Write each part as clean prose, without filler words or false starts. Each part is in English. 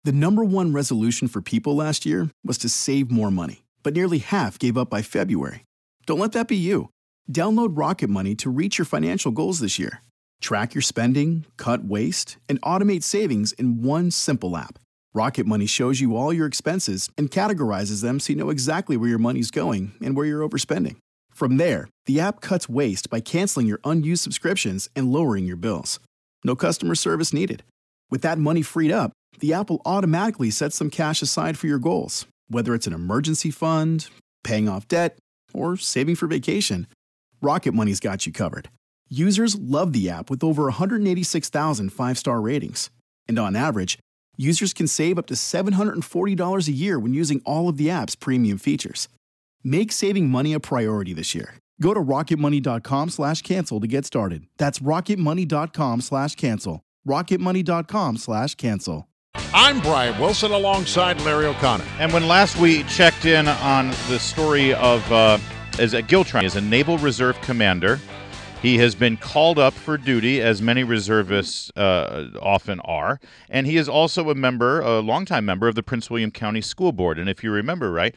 The number one resolution for people last year was to save more money, but nearly half gave up by February. Don't let that be you. Download Rocket Money to reach your financial goals this year. Track your spending, cut waste, and automate savings in one simple app. Rocket Money shows you all your expenses and categorizes them so you know exactly where your money's going and where you're overspending. From there, the app cuts waste by canceling your unused subscriptions and lowering your bills. No customer service needed. With that money freed up, the app will automatically set some cash aside for your goals, whether it's an emergency fund, paying off debt, or saving for vacation. Rocket Money's got you covered. Users love the app with over 186,000 five-star ratings. And on average, users can save up to $740 a year when using all of the app's premium features. Make saving money a priority this year. Go to rocketmoney.com/cancel to get started. That's rocketmoney.com/cancel. rocketmoney.com/cancel. I'm Brian Wilson alongside Larry O'Connor. And when last we checked in on the story of Gil Trenum is a Naval Reserve commander. He has been called up for duty, as many reservists often are, and he is also a longtime member of the Prince William County School Board. And if you remember right,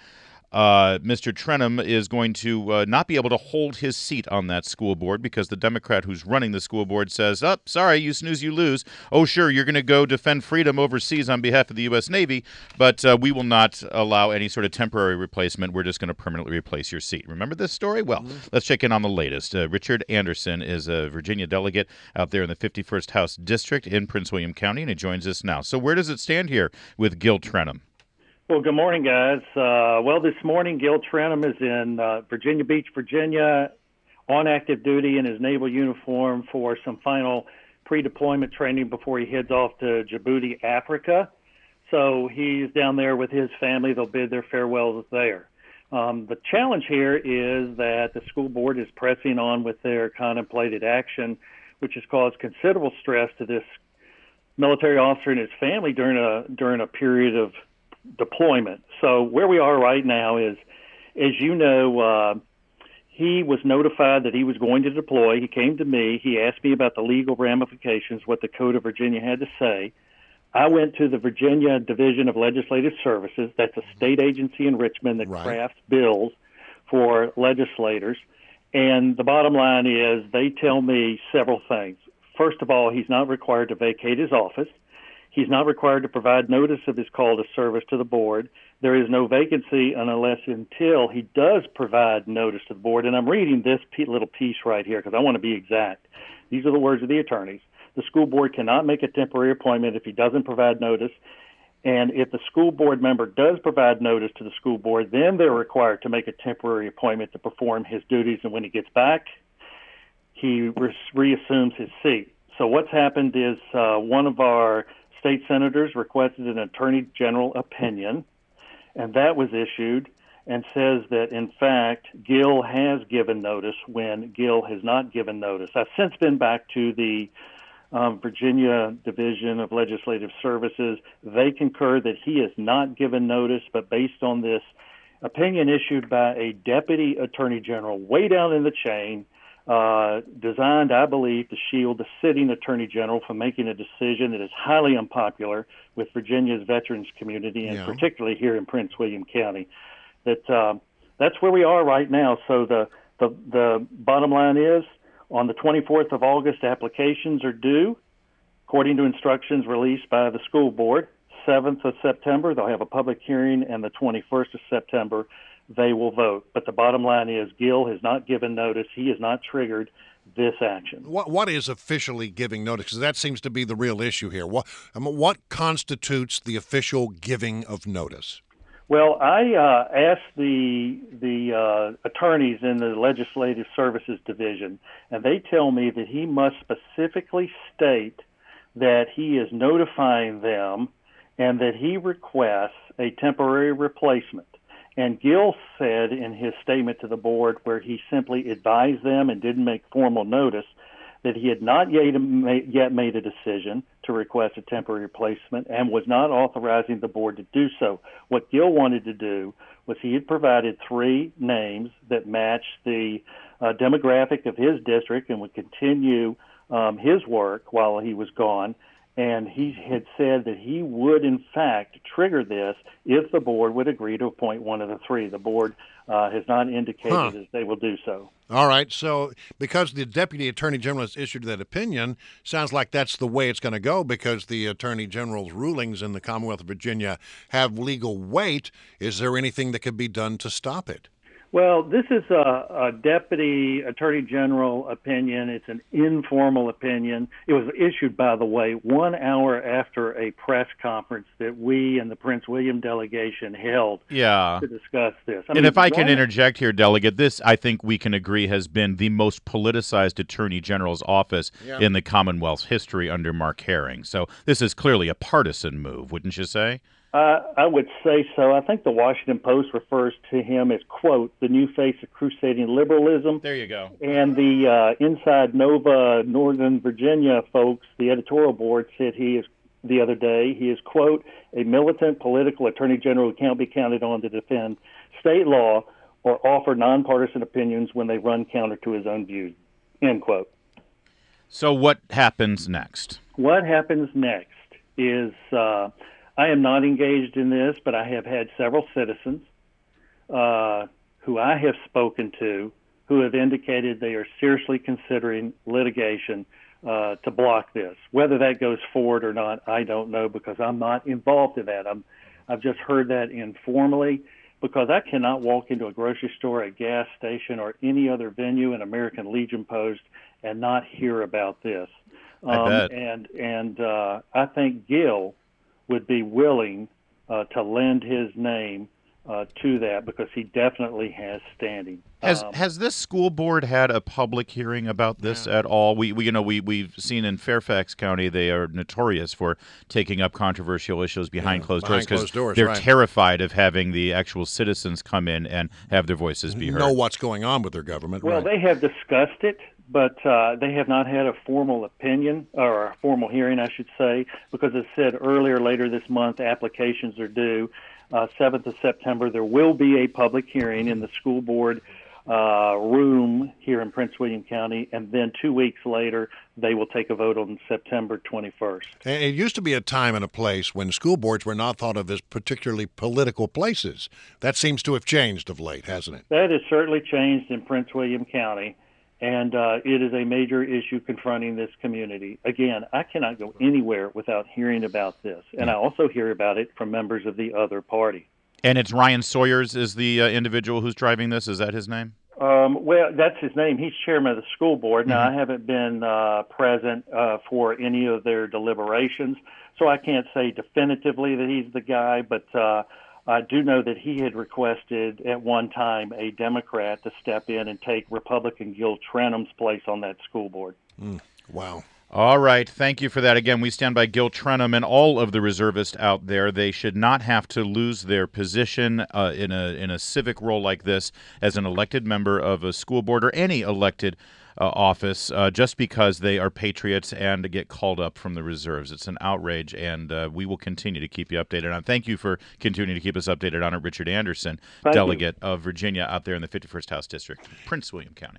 Mr. Trenum is going to not be able to hold his seat on that school board because the Democrat who's running the school board says, sorry, you snooze, you lose. Oh, sure, you're going to go defend freedom overseas on behalf of the U.S. Navy, but we will not allow any sort of temporary replacement. We're just going to permanently replace your seat. Remember this story? Well, let's check in on the latest. Richard Anderson is a Virginia delegate out there in the 51st House District in Prince William County, and he joins us now. So where does it stand here with Gil Trenum? Well, good morning, guys. This morning, Gil Trenum is in Virginia Beach, Virginia, on active duty in his naval uniform for some final pre-deployment training before he heads off to Djibouti, Africa. So he's down there with his family. They'll bid their farewells there. The challenge here is that the school board is pressing on with their contemplated action, which has caused considerable stress to this military officer and his family during a period of deployment. So where we are right now is, as you know, he was notified that he was going to deploy. He came to me. He asked me about the legal ramifications, what the Code of Virginia had to say. I went to the Virginia Division of Legislative Services. That's a state agency in Richmond that crafts bills for legislators. And the bottom line is they tell me several things. First of all, he's not required to vacate his office. He's not required to provide notice of his call to service to the board. There is no vacancy until he does provide notice to the board. And I'm reading this little piece right here because I want to be exact. These are the words of the attorneys. The school board cannot make a temporary appointment if he doesn't provide notice. And if the school board member does provide notice to the school board, then they're required to make a temporary appointment to perform his duties. And when he gets back, he reassumes his seat. So what's happened is one of our state senators requested an attorney general opinion, and that was issued and says that, in fact, Gil has given notice when Gil has not given notice. I've since been back to the Virginia Division of Legislative Services. They concur that he has not given notice, but based on this opinion issued by a deputy attorney general way down in the chain, designed, I believe, to shield the sitting attorney general from making a decision that is highly unpopular with Virginia's veterans community, and particularly here in Prince William County. That's where we are right now. So the bottom line is, on the 24th of August, applications are due, according to instructions released by the school board. 7th of September, they'll have a public hearing, and the 21st of September, they will vote. But the bottom line is Gil has not given notice. He has not triggered this action. What is officially giving notice? Because that seems to be the real issue here. What constitutes the official giving of notice? Well, I asked the attorneys in the Legislative Services Division, and they tell me that he must specifically state that he is notifying them and that he requests a temporary replacement. And Gil said in his statement to the board, where he simply advised them and didn't make formal notice, that he had not yet made a decision to request a temporary replacement and was not authorizing the board to do so. What Gil wanted to do was he had provided 3 names that matched the demographic of his district and would continue his work while he was gone. And he had said that he would, in fact, trigger this if the board would agree to appoint one of the three. The board has not indicated that they will do so. All right. So because the Deputy Attorney General has issued that opinion, sounds like that's the way it's going to go because the Attorney General's rulings in the Commonwealth of Virginia have legal weight. Is there anything that could be done to stop it? Well, this is a Deputy Attorney General opinion. It's an informal opinion. It was issued, by the way, 1 hour after a press conference that we and the Prince William delegation held to discuss this. And if I can interject here, Delegate, this, I think we can agree, has been the most politicized Attorney General's office in the Commonwealth's history under Mark Herring. So this is clearly a partisan move, wouldn't you say? I would say so. I think the Washington Post refers to him as, quote, the new face of crusading liberalism. There you go. And the Inside Nova Northern Virginia folks, the editorial board, said the other day, he is, quote, a militant political attorney general who can't be counted on to defend state law or offer nonpartisan opinions when they run counter to his own views, end quote. So what happens next? What happens next is... I am not engaged in this, but I have had several citizens who I have spoken to who have indicated they are seriously considering litigation to block this. Whether that goes forward or not, I don't know because I'm not involved in that. I've just heard that informally because I cannot walk into a grocery store, a gas station, or any other venue in American Legion Post and not hear about this. I bet. And I think Gil would be willing to lend his name to that because he definitely has standing. Has this school board had a public hearing about this at all? We've seen in Fairfax County they are notorious for taking up controversial issues behind closed doors because they're terrified of having the actual citizens come in and have their voices be heard. Know what's going on with their government. Well, they have discussed it, but they have not had a formal opinion or a formal hearing, I should say, because as said earlier, later this month, applications are due. 7th of September, there will be a public hearing in the school board room here in Prince William County, and then 2 weeks later, they will take a vote on September 21st. And it used to be a time and a place when school boards were not thought of as particularly political places. That seems to have changed of late, hasn't it? That has certainly changed in Prince William County, and it is a major issue confronting this community. Again, I cannot go anywhere without hearing about this, and I also hear about it from members of the other party. And it's Ryan Sawyers is the individual who's driving this? Is that his name? Well, that's his name. He's chairman of the school board. Now, I haven't been present for any of their deliberations, so I can't say definitively that he's the guy, but I do know that he had requested at one time a Democrat to step in and take Republican Gil Trenum's place on that school board. Wow. All right. Thank you for that. Again, we stand by Gil Trenum and all of the reservists out there. They should not have to lose their position in a civic role like this as an elected member of a school board or any elected office just because they are patriots and get called up from the reserves. It's an outrage, and we will continue to keep you updated on it. Thank you for continuing to keep us updated on it, Richard Anderson, delegate of Virginia out there in the 51st House District, Prince William County.